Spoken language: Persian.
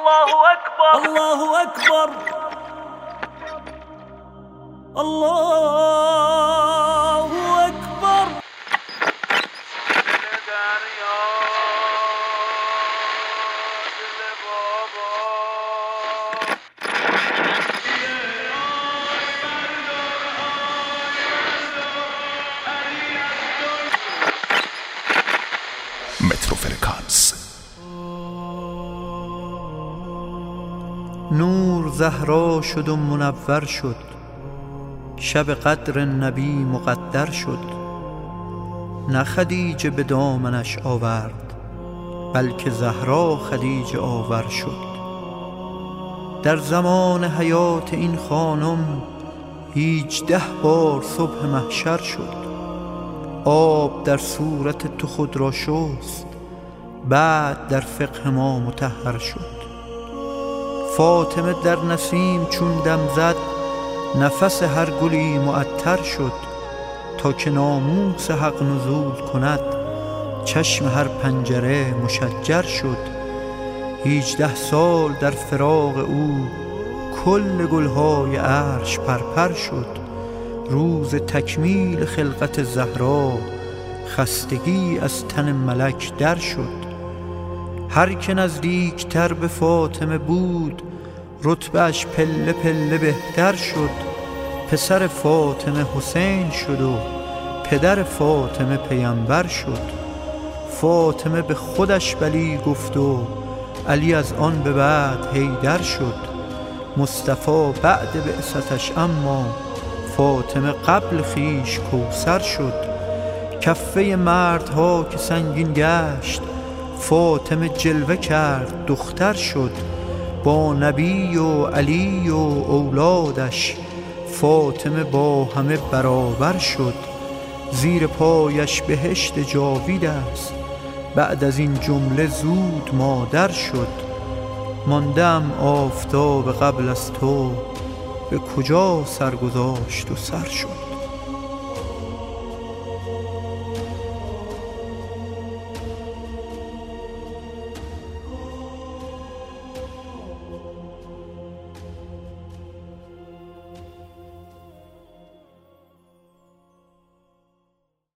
الله أكبر الله أكبر الله أكبر. مترو فرکانس. نور زهرا شد و منور شد، شب قدر نبی مقدر شد. نه خدیجه به دامنش آورد، بلکه زهرا خدیجه آور شد. در زمان حیات این خانم 18 بار صبح محشر شد. آب در صورت تو خود را شست، بعد در فقه ما مطهر شد. فاطمه در نسیم چون دم زد، نفس هر گلی معطر شد. تا که ناموس حق نزول کند، چشم هر پنجره مشجر شد. 18 سال در فراق او، کل گلهای عرش پرپر شد. روز تکمیل خلقت زهرا، خستگی از تن ملک در شد. هر که نزدیک تر به فاطمه بود، رتبهش پله پله بهتر شد. پسر فاطمه حسین شد و پدر فاطمه پیامبر شد. فاطمه به خودش بلی گفت و علی از آن به بعد حیدر شد. مصطفی بعد بعثتش اما فاطمه قبل خویش کوثر شد. کفه مردها که سنگین گشت، فاطمه جلوه کرد دختر شد. با نبی و علی و اولادش، فاطمه با همه برابر شد. زیر پایش بهشت جاوید است، بعد از این جمله زود مادر شد. ماندم آفتاب قبل از تو، به کجا سرگذاشت و سر شد.